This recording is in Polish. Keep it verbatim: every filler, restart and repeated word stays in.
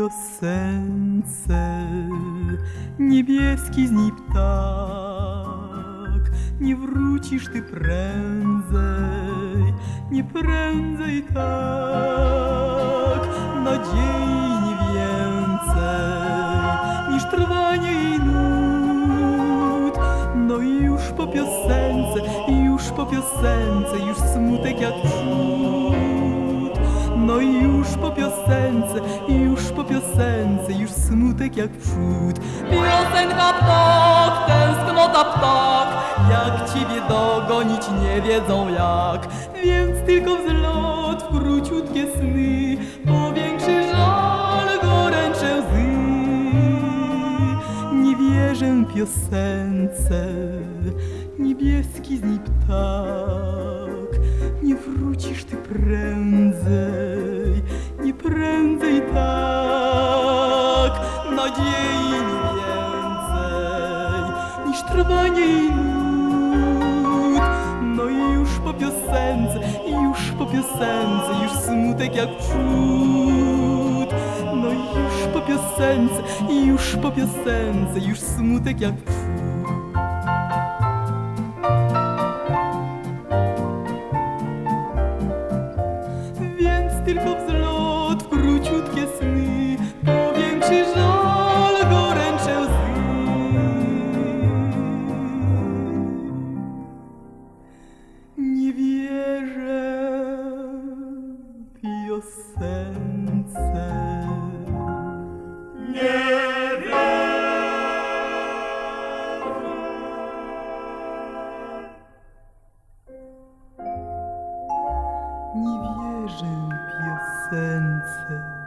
piosence. Niebieski z niej ptak, nie wrócisz ty prędzej, nie prędzej tak. Nadziei nie więcej niż trwanie jej nut. No i już po piosence, już po piosence, już smutek jak wrzód. No i już po piosence, już po piosence, już smutek jak wrzód. Piosenka ptak, tęsknota ptak, jak ciebie dogonić nie wiedzą jak. Więc tylko wzlot w króciutkie sny powiększy żal, goręcze łzy. Nie wierzę piosence, niebieski z niej ptak, nie wrócisz ty prędzej, nie prędzej tak. Nadziei nie więcej niż trwanie jej nut. No i już po piosence, już po piosence, już smutek jak wrzód. No i już po piosence, już po piosence, już smutek jak wrzód. Więc tylko wzlot w króciutkie sny powiększy żal, goręcze łzy. Nie wierzę piosence. Nie Nie wierzę piosence.